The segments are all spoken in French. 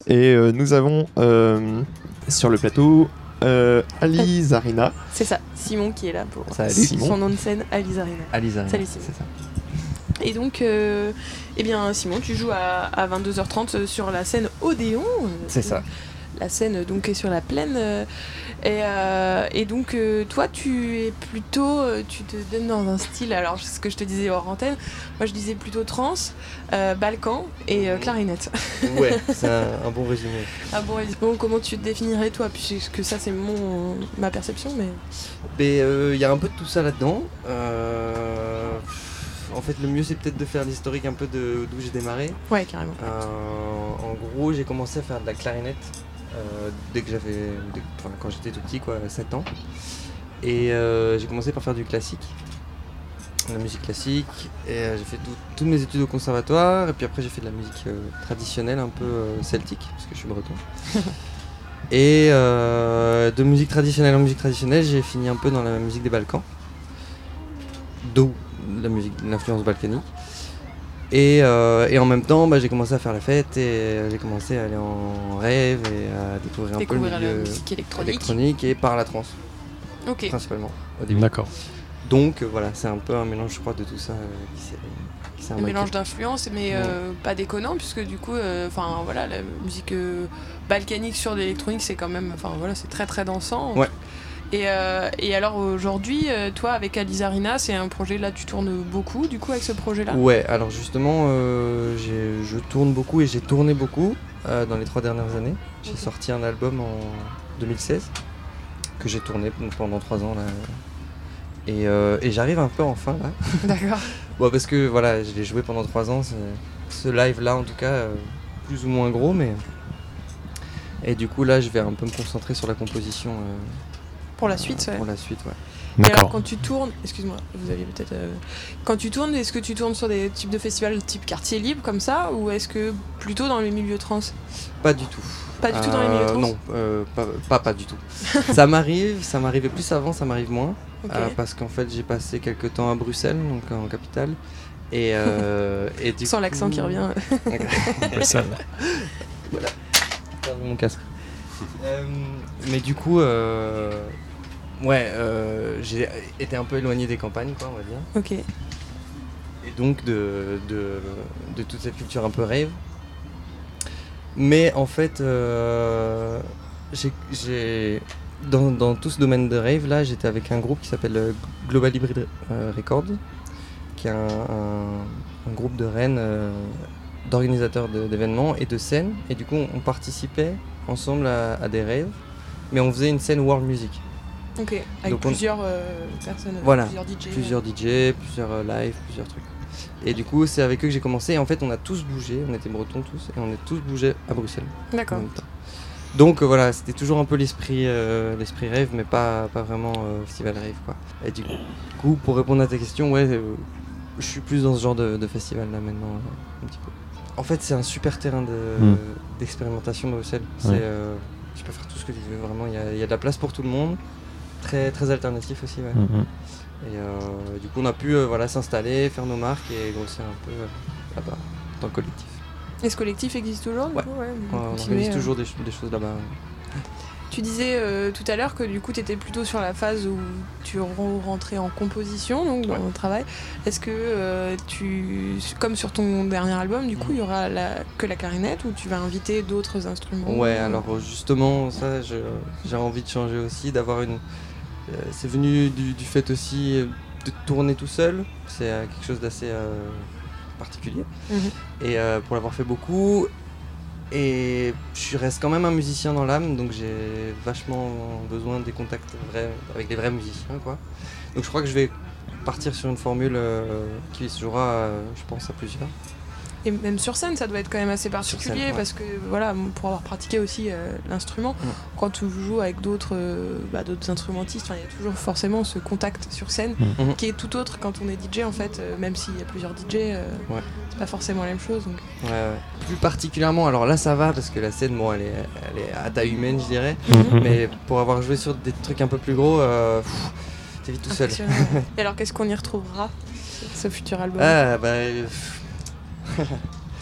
Et nous avons sur le plateau Ali Zarina. C'est ça, Simon qui est là pour Simon. son nom de scène, Ali Zarina. Ali Zarina. Salut Simon. C'est ça. Et donc, eh bien Simon, tu joues à 22h30 sur la scène Odéon. C'est ça. La scène donc est sur la plaine. Et donc, toi, tu es plutôt. Tu te donnes dans un style. Alors, ce que je te disais hors antenne, moi je disais plutôt trance, balkan et clarinette. Ouais, c'est un bon résumé. Ah bon, comment tu te définirais toi? Puisque ça, c'est ma perception, mais. Il y a un peu de tout ça là-dedans. En fait, le mieux, c'est peut-être de faire l'historique un peu d'où j'ai démarré. Ouais, carrément. En gros, j'ai commencé à faire de la clarinette quand j'étais tout petit, 7 ans. Et j'ai commencé par faire du classique, la musique classique. Et j'ai fait toutes mes études au conservatoire. Et puis après, j'ai fait de la musique traditionnelle, un peu celtique, parce que je suis breton. Et de musique traditionnelle en musique traditionnelle, j'ai fini un peu dans la musique des Balkans. D'où l'influence balkanique. Et en même temps, j'ai commencé à faire la fête et j'ai commencé à aller en rave et à découvrir un peu le milieu la musique électronique et par la trance, principalement au début. D'accord. Donc voilà, c'est un peu un mélange, je crois, de tout ça qui s'est un mélange d'influences, mais pas déconnant, puisque du coup, la musique balkanique sur l'électronique, c'est quand même, c'est très très dansant. Ouais. Et alors aujourd'hui, toi avec Ali Zarina, c'est un projet, là tu tournes beaucoup du coup avec ce projet-là? Ouais, alors justement, je tourne beaucoup et j'ai tourné beaucoup dans les 3 dernières années. J'ai sorti un album en 2016 que j'ai tourné pendant 3 ans là. Et j'arrive un peu en fin là. D'accord. Bon, parce que voilà, je l'ai joué pendant 3 ans, ce live là en tout cas, plus ou moins gros, mais. Et du coup là, je vais un peu me concentrer sur la composition. Pour la suite, ouais. Pour la suite, ouais. Et alors quand tu tournes, excuse-moi, vous aviez peut-être... Quand tu tournes, est-ce que tu tournes sur des types de festivals type quartier libre comme ça, ou est-ce que plutôt dans les milieux trans? Pas du tout. Pas du tout dans les milieux trans? Non, pas du tout. Ça m'arrivait plus avant, ça m'arrive moins. Parce qu'en fait j'ai passé quelques temps à Bruxelles, donc en capitale. Et du sans coup... l'accent qui revient. Bruxelles. Voilà, j'ai perdu mon casque. Mais du coup... j'ai été un peu éloigné des campagnes, on va dire. Ok. Et donc de toute cette culture un peu rave. Mais en fait, dans tout ce domaine de rave, là, j'étais avec un groupe qui s'appelle Global Hybrid Records, qui est un groupe de Rennes, d'organisateurs d'événements et de scènes. Et du coup, on participait ensemble à des raves, mais on faisait une scène world music. Ok, avec donc plusieurs personnes, voilà, plusieurs DJ, plusieurs live, plusieurs trucs. Et du coup, c'est avec eux que j'ai commencé. Et en fait, on a tous bougé, on était bretons tous, et on a tous bougé à Bruxelles. D'accord. Donc voilà, c'était toujours un peu l'esprit rave, mais pas vraiment festival rave, quoi. Et du coup, pour répondre à ta question, je suis plus dans ce genre de festival là maintenant, un petit peu. En fait, c'est un super terrain d'expérimentation, Bruxelles. Tu peux faire tout ce que tu veux, vraiment. Il y a de la place pour tout le monde. Très, très alternatif aussi, ouais. Et du coup, on a pu s'installer, faire nos marques et grossir un peu là-bas, dans le collectif. Et ce collectif existe toujours, du coup, on organise toujours des choses là-bas. Tu disais tout à l'heure que du coup tu étais plutôt sur la phase où tu rentrais en composition, donc dans le travail. Est-ce que comme sur ton dernier album, du coup il y aura que la clarinette ou tu vas inviter d'autres instruments? Ouais, alors justement ça j'ai envie de changer aussi, d'avoir une... c'est venu du fait aussi de tourner tout seul, c'est quelque chose d'assez particulier. Et pour l'avoir fait beaucoup... Et je reste quand même un musicien dans l'âme, donc j'ai vachement besoin des contacts avec des vrais musiciens, quoi. Donc je crois que je vais partir sur une formule qui se jouera, je pense, à plusieurs. Et même sur scène, ça doit être quand même assez particulier, scène, parce que voilà, pour avoir pratiqué aussi l'instrument, quand tu joues avec d'autres instrumentistes, il y a toujours forcément ce contact sur scène qui est tout autre quand on est DJ en fait, même s'il y a plusieurs DJ, c'est pas forcément la même chose. Donc. Plus particulièrement, alors là ça va parce que la scène, elle est à taille humaine, je dirais, mais pour avoir joué sur des trucs un peu plus gros, t'es vite tout seul. Et alors qu'est-ce qu'on y retrouvera, ce futur album?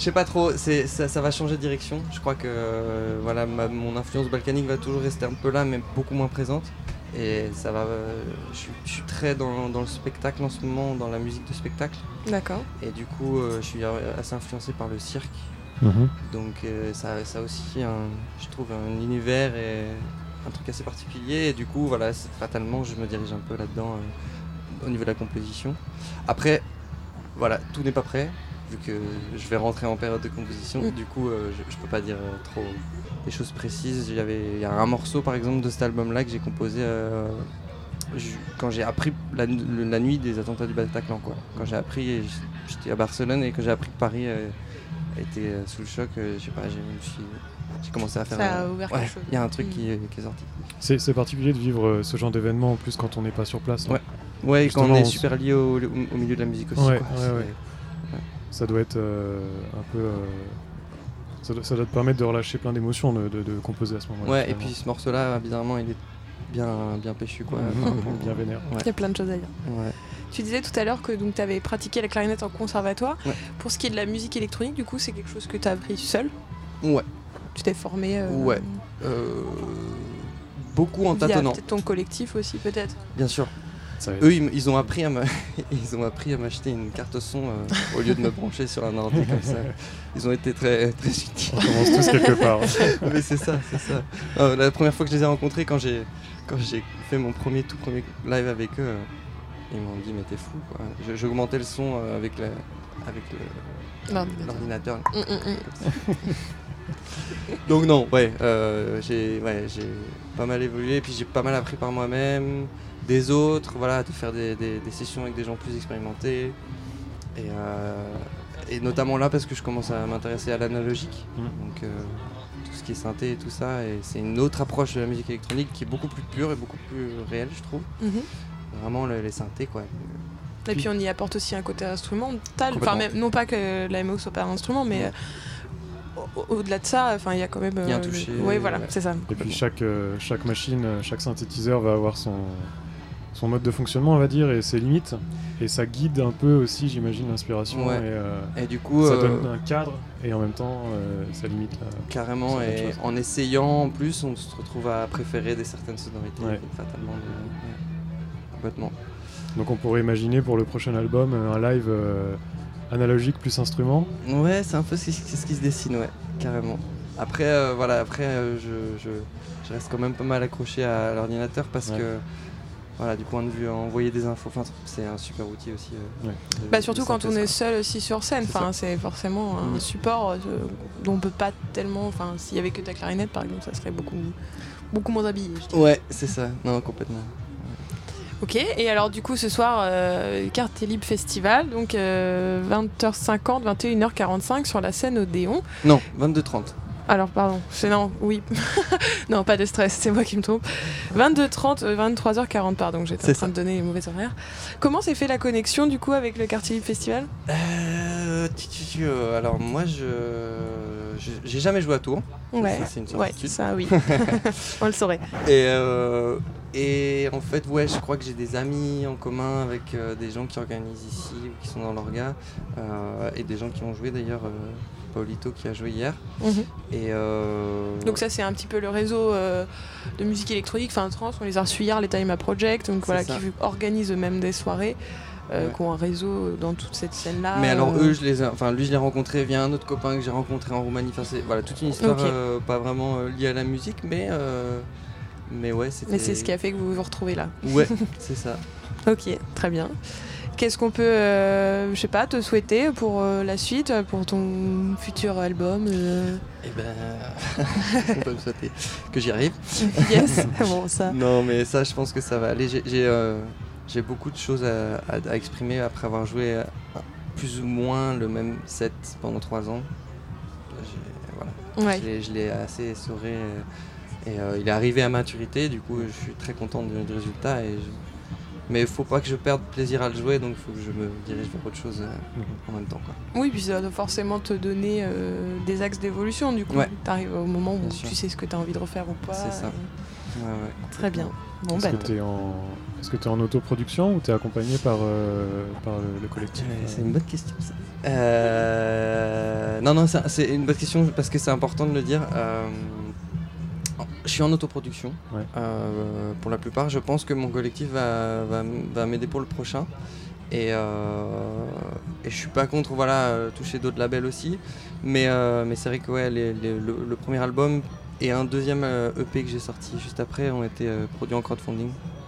Je sais pas trop, ça va changer de direction. Je crois que voilà, mon influence balkanique va toujours rester un peu là, mais beaucoup moins présente. Et ça va. Je suis très dans le spectacle en ce moment, dans la musique de spectacle. D'accord. Et du coup, je suis assez influencé par le cirque. Donc ça a aussi, je trouve, un univers et un truc assez particulier. Et du coup, voilà, fatalement, je me dirige un peu là-dedans au niveau de la composition. Après, voilà, tout n'est pas prêt. Vu que je vais rentrer en période de composition, du coup je peux pas dire trop des choses précises. Il y a un morceau par exemple de cet album-là que j'ai composé quand j'ai appris la nuit des attentats du Bataclan, quoi. Quand j'ai appris, j'étais à Barcelone et quand j'ai appris que Paris était sous le choc, je sais pas, j'ai commencé à faire. Ça a ouvert quelque chose. Il y a un truc qui est sorti. C'est particulier de vivre ce genre d'événement en plus quand on n'est pas sur place. Ouais, ouais, quand on est super lié au milieu de la musique aussi. Ouais, quoi. ouais. Ça doit être un peu. Ça doit te permettre de relâcher plein d'émotions de composer à ce moment-là. Ouais, finalement. Et puis ce morceau-là, bizarrement, il est bien péchu, quoi. Bien vénère. Ouais. Il y a plein de choses à dire. Ouais. Tu disais tout à l'heure que tu avais pratiqué la clarinette en conservatoire. Ouais. Pour ce qui est de la musique électronique, du coup, c'est quelque chose que tu as appris seul? Ouais. Tu t'es formé Ouais. Beaucoup en tâtonnant. Peut-être ton collectif aussi, peut-être. Bien sûr. Eux, ils ont appris à m'acheter une carte son au lieu de me brancher sur un ordi comme ça. Ils ont été très, très utiles. On commence tous quelque part. Mais c'est ça. La première fois que je les ai rencontrés, quand j'ai fait mon tout premier live avec eux, ils m'ont dit mais t'es fou, quoi. J'augmentais le son avec l'ordinateur. Donc non, j'ai pas mal évolué, et puis j'ai pas mal appris par moi-même, des autres, voilà, de faire des sessions avec des gens plus expérimentés, et notamment là parce que je commence à m'intéresser à l'analogique, donc tout ce qui est synthé et tout ça, et c'est une autre approche de la musique électronique qui est beaucoup plus pure et beaucoup plus réelle, je trouve. Vraiment les synthés, quoi. Et puis on y apporte aussi un côté instrumental, enfin même, non pas que la MO soit pas un instrument, mais au-delà de ça, il y a quand même. Il y a un toucher. Oui, voilà, c'est ça. Et puis chaque machine, chaque synthétiseur va avoir son mode de fonctionnement, on va dire, et ses limites. Et ça guide un peu aussi, j'imagine, l'inspiration. Ouais. Et du coup, ça donne un cadre et en même temps, ça limite. Carrément, et en essayant, en plus, on se retrouve à préférer certaines sonorités, fatalement. Complètement. Donc on pourrait imaginer pour le prochain album un live analogique plus instrument. Ouais, c'est un peu ce qui se dessine, ouais, carrément. Après, je reste quand même pas mal accroché à l'ordinateur parce que, voilà, du point de vue envoyer des infos, c'est un super outil aussi. Surtout quand on est seul aussi sur scène, c'est forcément un support dont on peut pas tellement. S'il y avait que ta clarinette, par exemple, ça serait beaucoup moins habillé. Ouais, c'est ça, non, complètement. Ok, et alors du coup ce soir, Quartier Libre Festival, donc 20h50, 21h45 sur la scène Odéon. Non, 22h30. Alors pardon, oui. Non, pas de stress, c'est moi qui me trompe. 22h30, 23h40, pardon, j'étais en train de donner les mauvais horaires. Comment s'est fait la connexion du coup avec le Quartier Libre Festival ? Alors moi j'ai jamais joué à Tours. Ouais, ça, c'est une certitude. Ça oui. On le saurait. Et en fait, je crois que j'ai des amis en commun avec des gens qui organisent ici ou qui sont dans l'orga, et des gens qui ont joué d'ailleurs, Paolito qui a joué hier. Et donc ça c'est un petit peu le réseau de musique électronique, trans, on les a reçus hier, les Time Project, donc voilà, qui organisent eux-mêmes des soirées. Qui ont un réseau dans toute cette scène-là. Mais alors eux, lui je l'ai rencontré via un autre copain que j'ai rencontré en Roumanie. C'est toute une histoire pas vraiment liée à la musique, mais ouais, c'était... Mais c'est ce qui a fait que vous vous retrouvez là. Ouais, c'est ça. Ok, très bien. Qu'est-ce qu'on peut, te souhaiter pour la suite, pour ton futur album on peut me souhaiter que j'y arrive. Yes, bon ça. Non, mais ça, je pense que ça va aller. J'ai beaucoup de choses à exprimer après avoir joué plus ou moins le même set pendant 3 ans. Je l'ai assez essoré et il est arrivé à maturité, du coup je suis très content du résultat. Mais il ne faut pas que je perde plaisir à le jouer, donc il faut que je me dirige vers autre chose en même temps, quoi. Oui, puis ça doit forcément te donner des axes d'évolution, du coup. Tu arrives au moment où tu sais ce que tu as envie de refaire ou pas. C'est ça. Très bien. Bon, Est-ce que tu es en autoproduction ou tu es accompagné par le collectif C'est une bonne question ça. Non, c'est une bonne question parce que c'est important de le dire. Je suis en autoproduction pour la plupart. Je pense que mon collectif va m'aider pour le prochain. Et je suis pas contre toucher d'autres labels aussi. Mais c'est vrai que le premier album et un deuxième EP que j'ai sorti juste après ont été produits en crowdfunding.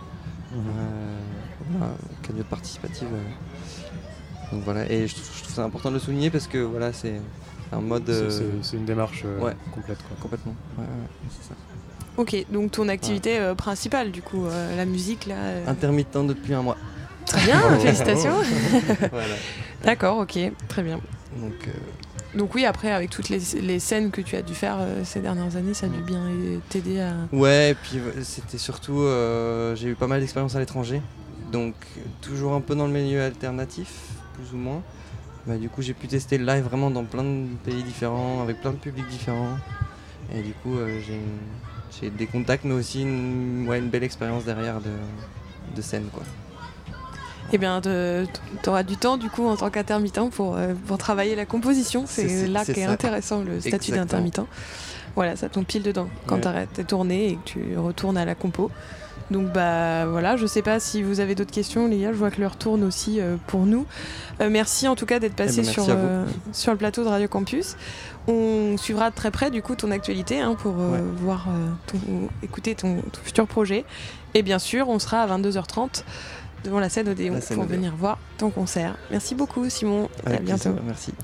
Cagnotte participative. Donc voilà, et je trouve ça important de le souligner parce que c'est un mode. C'est une démarche complète, quoi. Complètement. C'est ça. Ok, donc ton activité principale, du coup, la musique là. Intermittent depuis 1 mois. Très bien, félicitations. Voilà. D'accord, ok, très bien. Donc oui, après, avec toutes les scènes que tu as dû faire ces dernières années, ça a dû bien t'aider à... Ouais, et puis c'était surtout... j'ai eu pas mal d'expériences à l'étranger, donc toujours un peu dans le milieu alternatif, plus ou moins. Du coup, j'ai pu tester le live vraiment dans plein de pays différents, avec plein de publics différents. Et du coup, j'ai des contacts, mais aussi une belle expérience derrière de scène, quoi. Eh bien, t'auras du temps, du coup, en tant qu'intermittent pour travailler la composition. C'est là qu'est intéressant, le statut d'intermittent. Voilà, ça tombe pile dedans quand t'arrêtes tes tournées et que tu retournes à la compo. Donc, voilà, je sais pas si vous avez d'autres questions, les gars. Je vois que l'heure tourne aussi pour nous. Merci en tout cas d'être passé sur le plateau de Radio Campus. On suivra de très près, du coup, ton actualité pour voir, écouter ton futur projet. Et bien sûr, on sera à 22h30 devant la scène Odéon pour venir voir ton concert. Merci beaucoup, Simon. À bientôt. Merci.